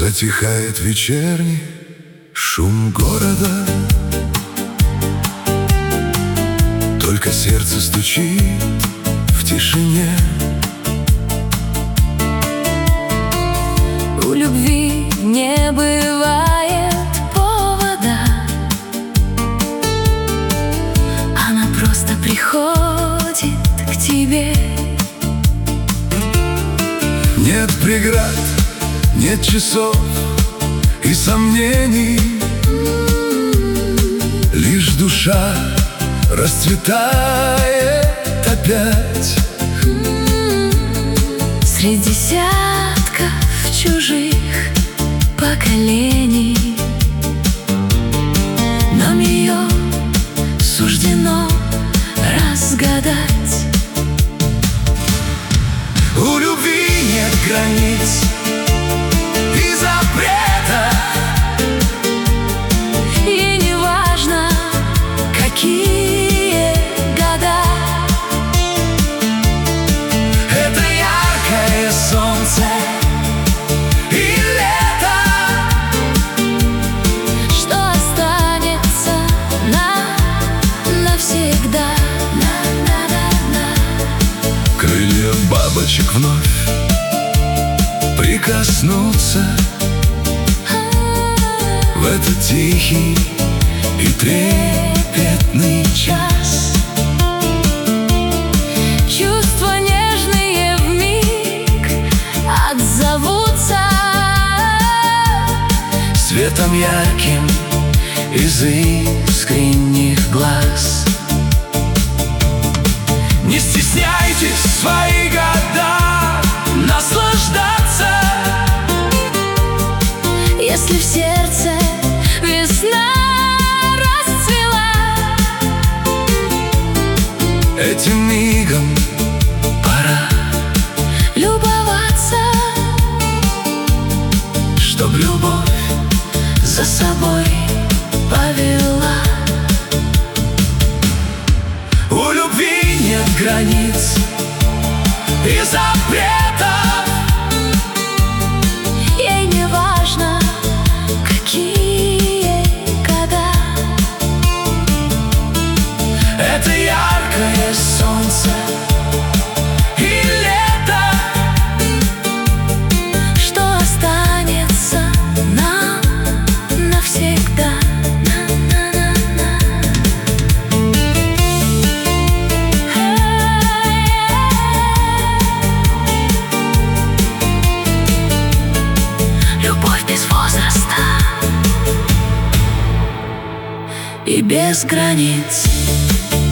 Затихает вечерний шум города, только сердце стучит в тишине. У любви не бывает повода, она просто приходит к тебе. Нет преград, нет часов и сомнений, лишь душа расцветает опять. Среди десятков чужих поколений нам ее суждено разгадать. У любви нет границ и запрета, и не важно, какие года. это яркое солнце и лето, Что останется навсегда. крылья бабочек вновь прикоснуться в этот тихий и трепетный час. Чувства нежные вмиг отзовутся Светом ярким из искренних глаз. Не стесняйтесь свои года наслаждаться, если в сердце весна расцвела. этим мигом пора, Любоваться, чтоб любовь за собой повела. у любви нет границ и запретов, Ей не важно, какие года. это яркое солнце и лето, Что останется нам навсегда. Любовь без возраста и без границ.